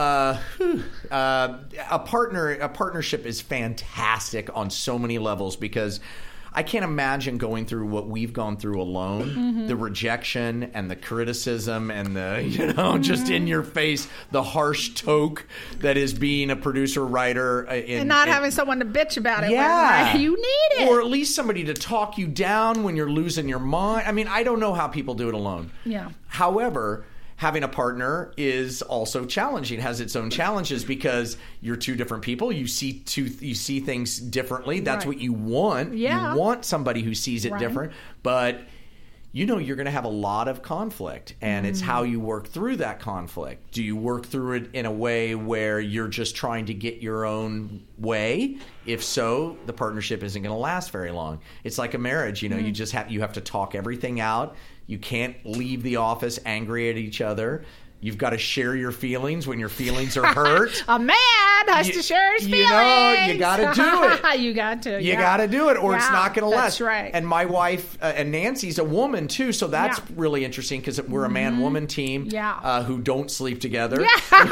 Speaker 4: a partnership is fantastic on so many levels because I can't imagine going through what we've gone through alone. The rejection and the criticism and the, just in your face, the harsh toke that is being a producer, writer.
Speaker 3: And not having someone to bitch about it.
Speaker 4: Yeah.
Speaker 3: You need it.
Speaker 4: Or at least somebody to talk you down when you're losing your mind. I mean, I don't know how people do it alone.
Speaker 3: Yeah.
Speaker 4: However, having a partner is also challenging, has its own challenges because you're two different people. You see things differently. That's what you want.
Speaker 3: Yeah.
Speaker 4: You want somebody who sees it different. But you're going to have a lot of conflict, and it's how you work through that conflict. Do you work through it in a way where you're just trying to get your own way? If so, the partnership isn't going to last very long. It's like a marriage. You have to talk everything out. You can't leave the office angry at each other. You've got to share your feelings when your feelings are hurt.
Speaker 3: A man has to share his feelings.
Speaker 4: You got to do it.
Speaker 3: You got to.
Speaker 4: You got to do it, or it's not going to last.
Speaker 3: That's right.
Speaker 4: And my wife, and Nancy's a woman too, so that's really interesting because we're a man-woman team who don't sleep together,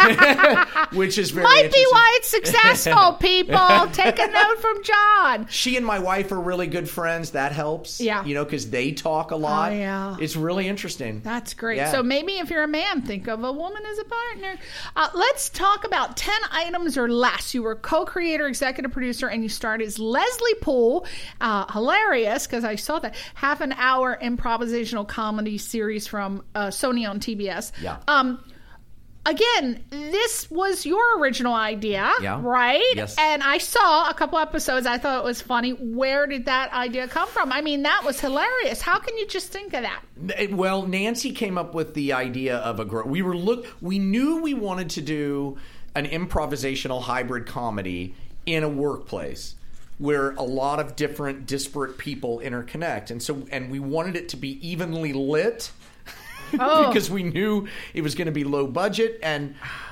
Speaker 4: which is very
Speaker 3: Might
Speaker 4: interesting.
Speaker 3: be why it's successful, people. Take a note from John.
Speaker 4: She and my wife are really good friends. That helps.
Speaker 3: Yeah.
Speaker 4: Because they talk a lot.
Speaker 3: Oh, yeah.
Speaker 4: It's really interesting.
Speaker 3: That's great.
Speaker 4: Yeah.
Speaker 3: So maybe if you're a man, think of a woman as a partner. Let's talk about 10 Items or Less. You were co-creator, executive producer, and you starred as Leslie Poole. Hilarious, because I saw that half-an-hour improvisational comedy series from Sony on TBS.
Speaker 4: Yeah.
Speaker 3: Again, this was your original idea, right?
Speaker 4: Yes.
Speaker 3: And I saw a couple episodes. I thought it was funny. Where did that idea come from? I mean, that was hilarious. How can you just think of that?
Speaker 4: Well, Nancy came up with the idea of we knew we wanted to do an improvisational hybrid comedy in a workplace where a lot of different disparate people interconnect. And we wanted it to be evenly lit because we knew it was going to be low budget, and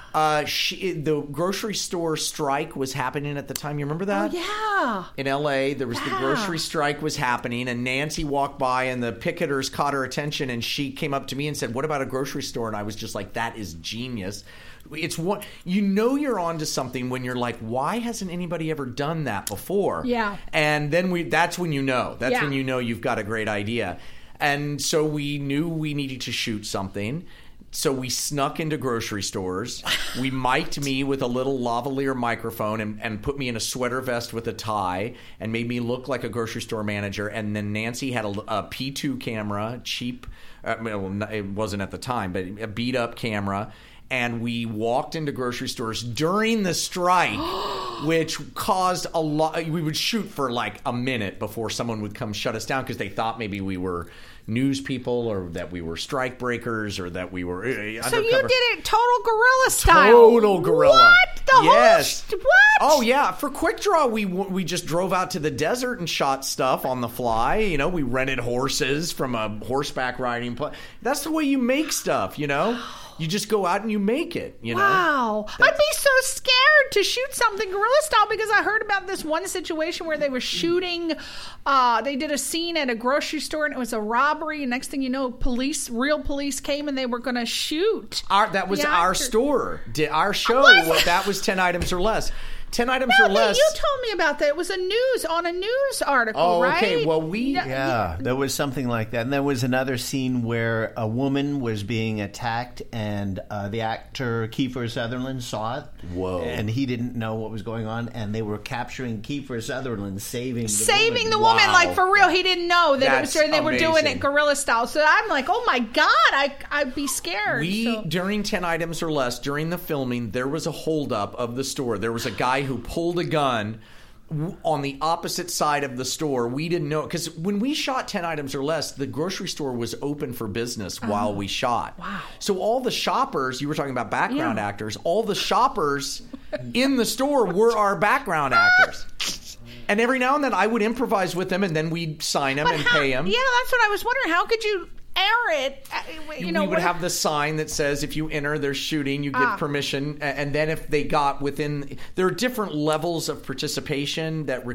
Speaker 4: the grocery store strike was happening at the time. You remember that?
Speaker 3: Oh, yeah.
Speaker 4: In L.A., there was the grocery strike was happening, and Nancy walked by, and the picketers caught her attention, and she came up to me and said, "What about a grocery store?" And I was just like, "That is genius." It's what you're onto something when you're like, why hasn't anybody ever done that before?
Speaker 3: Yeah.
Speaker 4: And then that's when you know. That's when you know you've got a great idea. And so we knew we needed to shoot something. So we snuck into grocery stores. We mic'd me with a little lavalier microphone and put me in a sweater vest with a tie and made me look like a grocery store manager. And then Nancy had a P2 camera, cheap. It wasn't at the time, but a beat-up camera. And we walked into grocery stores during the strike, which caused a lot. We would shoot for like a minute before someone would come shut us down because they thought maybe we were news people or that we were strike breakers or that we were undercover.
Speaker 3: So you did it total guerrilla style.
Speaker 4: Total guerrilla.
Speaker 3: What? What?
Speaker 4: Oh, yeah. For Quick Draw, we just drove out to the desert and shot stuff on the fly. You know, we rented horses from a horseback riding place. That's the way you make stuff, you know? You just go out and you make it, you know?
Speaker 3: Wow. I'd be so scared to shoot something guerrilla style because I heard about this one situation where they were shooting, they did a scene at a grocery store and it was a robbery. And next thing you know, real police came and they were going to shoot.
Speaker 4: That was our store. Our show, that was 10 items or less. 10 items or less.
Speaker 3: You told me about that. It was a news article, right?
Speaker 4: Okay. Well,
Speaker 5: there was something like that. And there was another scene where a woman was being attacked and the actor Kiefer Sutherland saw it.
Speaker 4: Whoa.
Speaker 5: And he didn't know what was going on. And they were capturing Kiefer Sutherland saving the woman.
Speaker 3: Woman, like for real. He didn't know that
Speaker 4: That's
Speaker 3: they were doing
Speaker 4: amazing.
Speaker 3: it guerrilla style. So I'm like, oh my God, I'd be scared.
Speaker 4: During 10 items or less, during the filming, there was a holdup of the store. There was a guy who pulled a gun on the opposite side of the store. We didn't know because when we shot 10 items or less, the grocery store was open for business while we shot.
Speaker 3: Wow.
Speaker 4: So all the shoppers, you were talking about background actors, all the shoppers in the store were our background actors. And every now and then I would improvise with them and then we'd sign them pay them.
Speaker 3: Yeah, that's what I was wondering. How could you air it?
Speaker 4: We would have the sign that says if you enter, they're shooting, you give permission. And then if they got within, there are different levels of participation that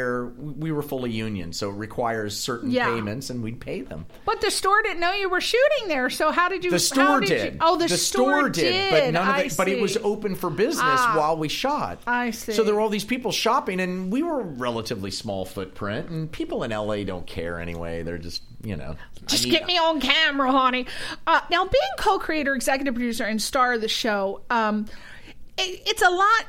Speaker 4: we were fully union, so it requires certain payments and we'd pay them.
Speaker 3: But the store didn't know you were shooting there, so how did you?
Speaker 4: The store did.
Speaker 3: The store did.
Speaker 4: But none of it. But it was open for business while we shot.
Speaker 3: I see.
Speaker 4: So there were all these people shopping, and we were a relatively small footprint, and people in LA don't care anyway. They're just,
Speaker 3: just get me on camera, honey. Now, being co-creator, executive producer, and star of the show, it's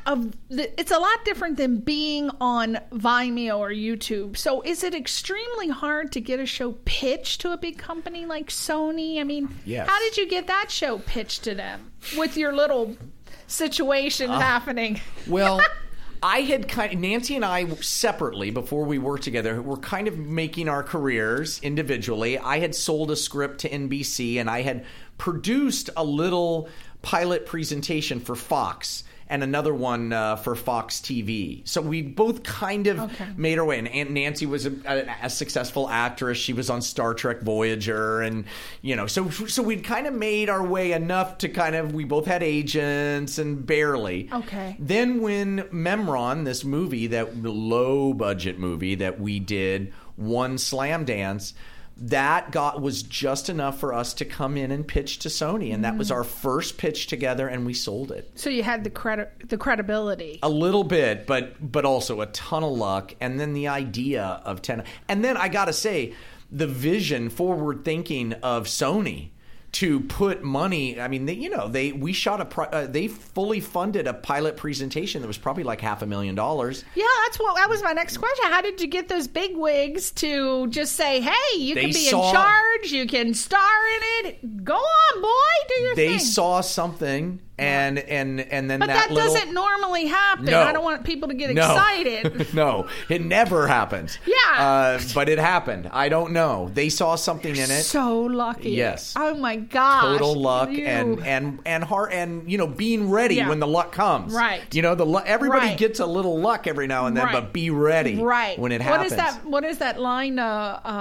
Speaker 3: a lot different than being on Vimeo or YouTube. So, is it extremely hard to get a show pitched to a big company like Sony? I mean,
Speaker 4: yes.
Speaker 3: How did you get that show pitched to them with your little situation happening?
Speaker 4: Well. Nancy and I separately, before we worked together, were kind of making our careers individually. I had sold a script to NBC and I had produced a little pilot presentation for Fox and another one for Fox TV. So we both kind of made our way. And Nancy was a successful actress. She was on Star Trek Voyager. And, so we'd kind of made our way enough to we both had agents and barely.
Speaker 3: Okay.
Speaker 4: Then when Memron, this movie, that low-budget movie that we did, won Slam Dance, that was just enough for us to come in and pitch to Sony, and that was our first pitch together, and we sold it.
Speaker 3: So you had the credibility.
Speaker 4: A little bit, but also a ton of luck, and then the idea of 10. And then I got to say, the vision, forward thinking of Sony to put money. I mean, we shot they fully funded a pilot presentation that was probably like $500,000.
Speaker 3: Yeah, that was my next question. How did you get those big wigs to just say, "Hey, you can be in charge, you can star in it. Go on, boy, do your thing."
Speaker 4: They saw something. And then
Speaker 3: but that doesn't normally happen.
Speaker 4: No.
Speaker 3: I don't want people to get excited.
Speaker 4: No, it never happens.
Speaker 3: Yeah.
Speaker 4: But it happened. I don't know. They saw something in it.
Speaker 3: So lucky.
Speaker 4: Yes.
Speaker 3: Oh my gosh.
Speaker 4: Total luck and heart and being ready when the luck comes.
Speaker 3: Right.
Speaker 4: Everybody gets a little luck every now and then, but be ready when it happens.
Speaker 3: What is that line?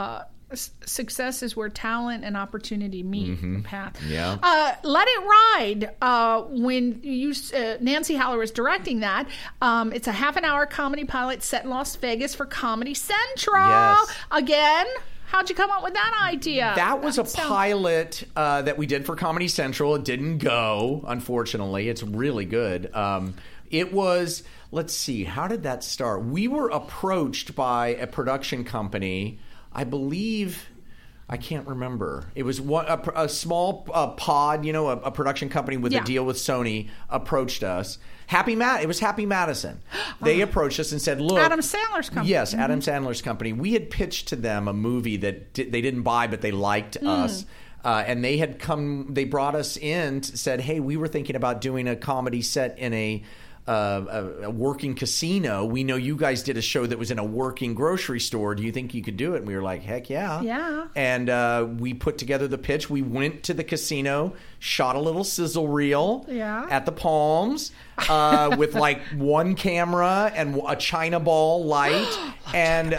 Speaker 3: success is where talent and opportunity meet. Pat.
Speaker 4: Yeah.
Speaker 3: Let It Ride. When you Nancy Haller was directing that, it's a half-an-hour comedy pilot set in Las Vegas for Comedy Central.
Speaker 4: Yes.
Speaker 3: Again. How'd you come up with that idea?
Speaker 4: That was a pilot that we did for Comedy Central. It didn't go, unfortunately. It's really good. It was, let's see, how did that start? We were approached by a production company, I believe, I can't remember. It was a small pod, a production company with a deal with Sony approached us. It was Happy Madison. They approached us and said, look.
Speaker 3: Adam Sandler's company.
Speaker 4: Yes, Adam Sandler's company. We had pitched to them a movie that they didn't buy, but they liked us. And they brought us in, said, hey, we were thinking about doing a comedy set in a working casino. We know you guys did a show that was in a working grocery store. Do you think you could do it? And we were like, heck yeah.
Speaker 3: Yeah.
Speaker 4: And we put together the pitch. We went to the casino, shot a little sizzle reel at the Palms with like one camera and a China ball light and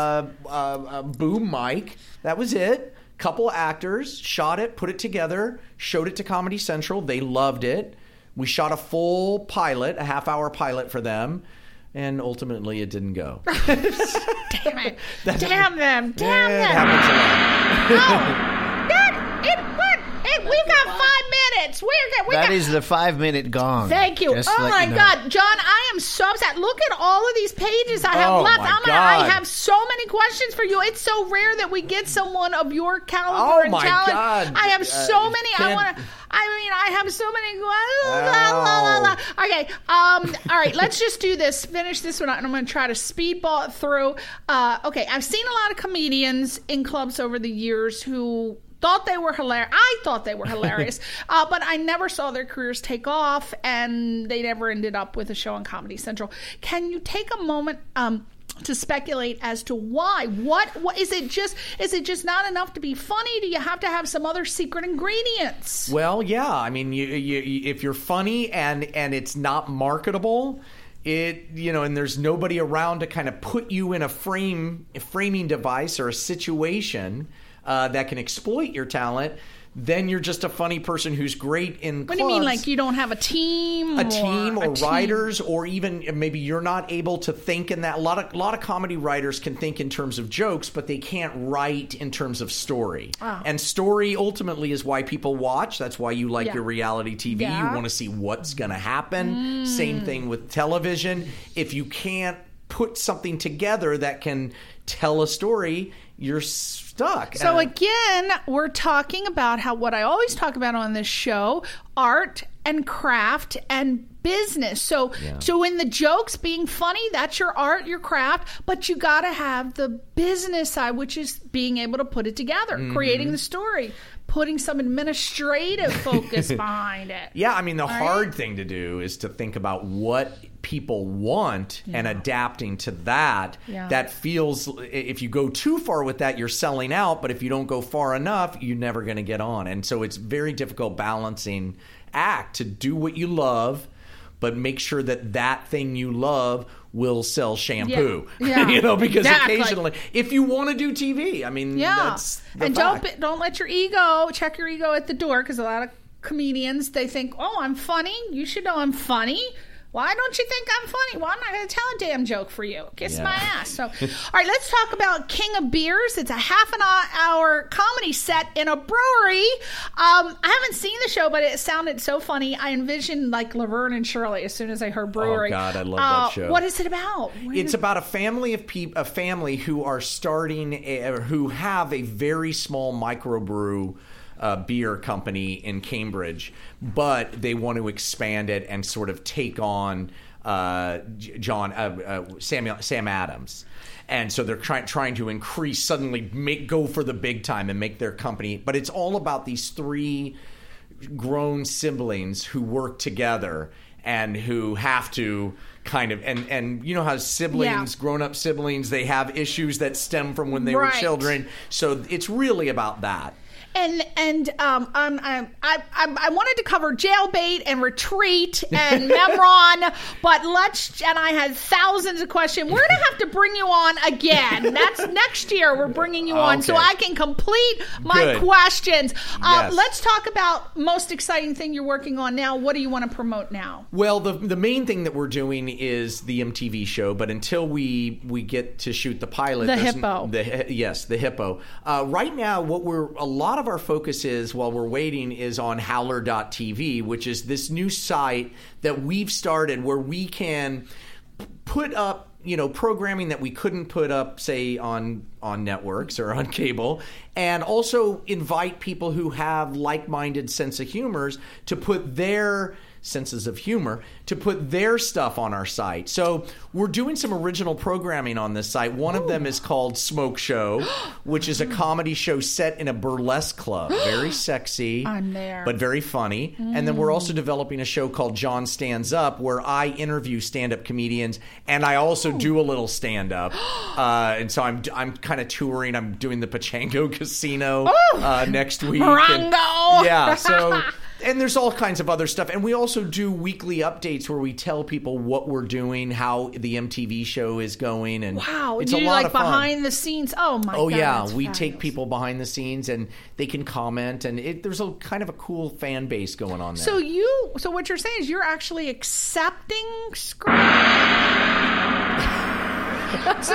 Speaker 4: a boom mic. That was it. Couple actors, shot it, put it together, showed it to Comedy Central. They loved it. We shot a full pilot, a half-hour pilot for them, and ultimately it didn't go.
Speaker 3: Damn it. Damn them.
Speaker 4: It happens a lot.
Speaker 3: We've got 5 minutes.
Speaker 5: That is the 5-minute gong.
Speaker 3: Thank you.
Speaker 5: Just
Speaker 3: Oh, my God. John, I am so upset. Look at all of these pages I have left. I have so many questions for you. It's so rare that we get someone of your caliber and talent.
Speaker 4: God.
Speaker 3: I have so many. I have so many questions. Okay. All right. Let's just do this. Finish this one out, and I'm going to try to speedball it through. Okay. I've seen a lot of comedians in clubs over the years who thought they were hilarious. I thought they were hilarious, but I never saw their careers take off, and they never ended up with a show on Comedy Central. Can you take a moment to speculate as to why? What is it? Just not enough to be funny? Do you have to have some other secret ingredients?
Speaker 4: Well, yeah. I mean, you if you're funny and it's not marketable, and there's nobody around to kind of put you in a framing device or a situation that can exploit your talent, then you're just a funny person who's great in clubs.
Speaker 3: What do you mean, like you don't have a team?
Speaker 4: Or writers, or even maybe you're not able to think in that. A lot of comedy writers can think in terms of jokes, but they can't write in terms of story. Oh. And story ultimately is why people watch. That's why you like your reality TV. Yeah. You want to see what's going to happen. Same thing with television. If you can't put something together that can tell a story, you're stuck.
Speaker 3: So again, we're talking about what I always talk about on this show, art and craft and business. So in the jokes, being funny, that's your art, your craft, but you got to have the business side, which is being able to put it together, creating the story, putting some administrative focus behind it.
Speaker 4: Yeah, I mean, the hard thing to do is to think about what people want and adapting to that. Yeah. That feels, if you go too far with that, you're selling out, but if you don't go far enough, you're never going to get on. And so it's very difficult balancing act to do what you love, but make sure that thing you love will sell shampoo.
Speaker 3: Yeah.
Speaker 4: Because occasionally, if you want to do TV, I mean, that's the fact.
Speaker 3: Don't let your check your ego at the door, because a lot of comedians, they think, oh, I'm funny. You should know I'm funny. Why don't you think I'm funny? Well, I'm not going to tell a damn joke for you. Kiss my ass. So, all right, let's talk about King of Beers. It's a half-an-hour comedy set in a brewery. I haven't seen the show, but it sounded so funny. I envisioned like Laverne and Shirley as soon as I heard brewery.
Speaker 4: Oh God, I love that show.
Speaker 3: What is it about?
Speaker 4: It's about a family who are starting, who have a very small microbrew beer company in Cambridge, but they want to expand it and sort of take on Sam Adams. And so they're trying to increase, suddenly go for the big time and make their company. But it's all about these 3 grown siblings who work together and who have to kind of, and you know how siblings, grown-up siblings, they have issues that stem from when they were children. So it's really about that.
Speaker 3: And I wanted to cover Jailbait and Retreat and Memron, but I had thousands of questions. We're going to have to bring you on again. That's next year we're bringing you on so I can complete my questions.
Speaker 4: Yes.
Speaker 3: Let's talk about most exciting thing you're working on now. What do you want to promote now?
Speaker 4: Well, the main thing that we're doing is the MTV show, but until we get to shoot the pilot,
Speaker 3: The Hippo.
Speaker 4: The Hippo. Right now, a lot of our focus is, while we're waiting, is on Howler.tv, which is this new site that we've started where we can put up, programming that we couldn't put up, say, on networks or on cable, and also invite people who have like-minded sense of humors to put their senses of humor to put their stuff on our site. So we're doing some original programming on this site. One of them is called Smoke Show, which is a comedy show set in a burlesque club. Very sexy,
Speaker 3: I'm there,
Speaker 4: but very funny. And then we're also developing a show called John Stands Up, where I interview stand-up comedians, and I also do a little stand-up. And so I'm kind of touring. I'm doing the Pachango Casino next week.
Speaker 3: Morongo!
Speaker 4: Yeah, so... And there's all kinds of other stuff. And we also do weekly updates where we tell people what we're doing, how the MTV show is going. And
Speaker 3: wow,
Speaker 4: it's
Speaker 3: you
Speaker 4: a lot of fun.
Speaker 3: Behind the scenes. Oh, my God.
Speaker 4: Oh, yeah. We
Speaker 3: fabulous.
Speaker 4: take people behind the scenes and they can comment. And there's a kind of a cool fan base going on there.
Speaker 3: So what you're saying is you're actually accepting scripts. So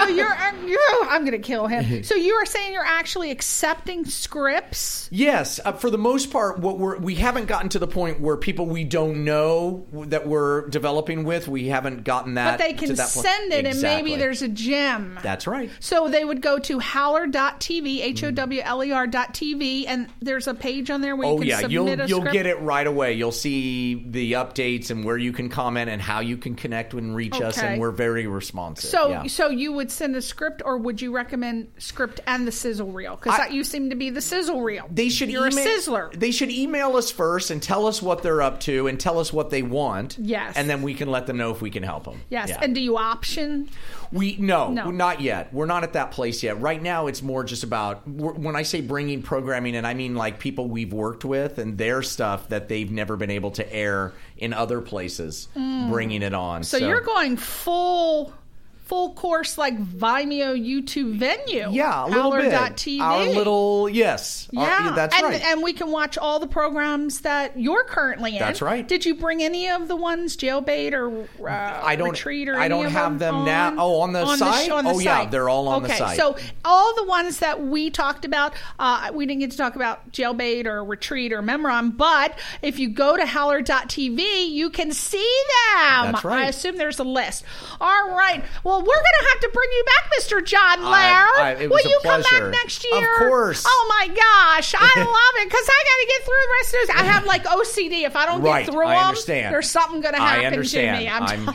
Speaker 3: I'm going to kill him. So you are saying you're actually accepting scripts?
Speaker 4: Yes, for the most part. We haven't gotten to the point where people we don't know that we're developing with. We haven't gotten that.
Speaker 3: But they can send it, and maybe there's a gem.
Speaker 4: That's right.
Speaker 3: So they would go to Howler.tv, HOWLER.tv, and there's a page on there where you can submit a script.
Speaker 4: You'll get it right away. You'll see the updates and where you can comment and how you can connect and reach us, and we're very responsive.
Speaker 3: So you would send a script, or would you recommend script and the sizzle reel? Because you seem to be the sizzle reel. You're a sizzler.
Speaker 4: They should email us first and tell us what they're up to and tell us what they want.
Speaker 3: Yes.
Speaker 4: And then we can let them know if we can help them.
Speaker 3: Yes.
Speaker 4: Yeah.
Speaker 3: And do you option?
Speaker 4: No, not yet. We're not at that place yet. Right now, it's more just about, when I say bringing programming in, I mean like people we've worked with and their stuff that they've never been able to air in other places, bringing it on.
Speaker 3: So you're going full course, like Vimeo YouTube venue.
Speaker 4: Yeah, a little bit.
Speaker 3: Howler.tv.
Speaker 4: Our little, yes.
Speaker 3: Yeah,
Speaker 4: that's right.
Speaker 3: And we can watch all the programs that you're currently in.
Speaker 4: That's right.
Speaker 3: Did you bring any of the ones, Jailbait or Retreat or
Speaker 4: I don't have them now. Oh, on the site? Yeah, they're all on the site.
Speaker 3: So all the ones that we talked about, we didn't get to talk about Jailbait or Retreat or Memron, but if you go to Howler.tv, you can see them.
Speaker 4: That's right.
Speaker 3: I assume there's a list. All right. Well, we're going to have to bring you back, Mr. John Laird. Will you come back next year?
Speaker 4: Of course.
Speaker 3: Oh, my gosh. I love it because I got to get through the rest of this. I have like OCD. If I don't get through them, there's something going to happen to me.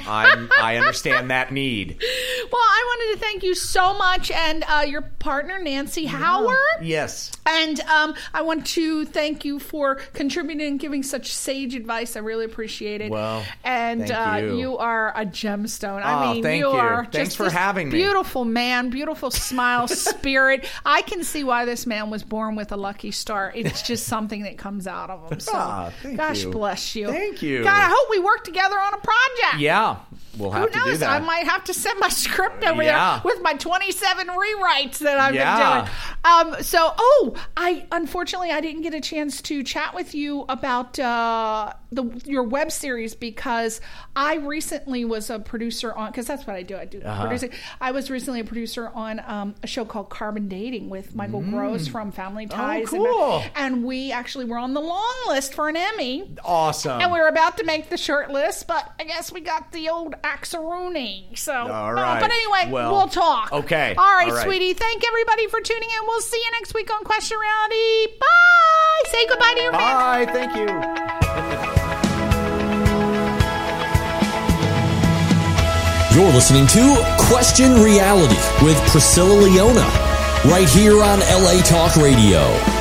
Speaker 4: I understand that need.
Speaker 3: Well, I wanted to thank you so much, and your partner, Nancy Howard.
Speaker 4: Yes.
Speaker 3: And I want to thank you for contributing and giving such sage advice. I really appreciate it.
Speaker 4: Well,
Speaker 3: and
Speaker 4: thank you.
Speaker 3: You are a gemstone.
Speaker 4: Thank you. Thanks for having me.
Speaker 3: Beautiful man, beautiful smile, spirit. I can see why this man was born with a lucky star. It's just something that comes out of him. So, gosh bless you.
Speaker 4: Thank you.
Speaker 3: God, I hope we work together on a project.
Speaker 4: Yeah. We'll have to do that.
Speaker 3: I might have to send my script over there with my 27 rewrites that I've been doing. Unfortunately, I didn't get a chance to chat with you about your web series because I recently was a producer on, because that's what I do. I do producing. I was recently a producer on a show called Carbon Dating with Michael Gross from Family Ties.
Speaker 4: Oh, cool.
Speaker 3: And we actually were on the long list for an Emmy.
Speaker 4: Awesome.
Speaker 3: And we were about to make the short list, but I guess we got the old Axaroonie. So,
Speaker 4: all right.
Speaker 3: But anyway, we'll talk.
Speaker 4: Okay.
Speaker 3: All right, sweetie. Thank everybody for tuning in. We'll see you next week on Question Reality. Bye. Say goodbye to your family.
Speaker 4: Bye. Thank you.
Speaker 2: You're listening to Question Reality with Priscilla Leona, right here on LA Talk Radio.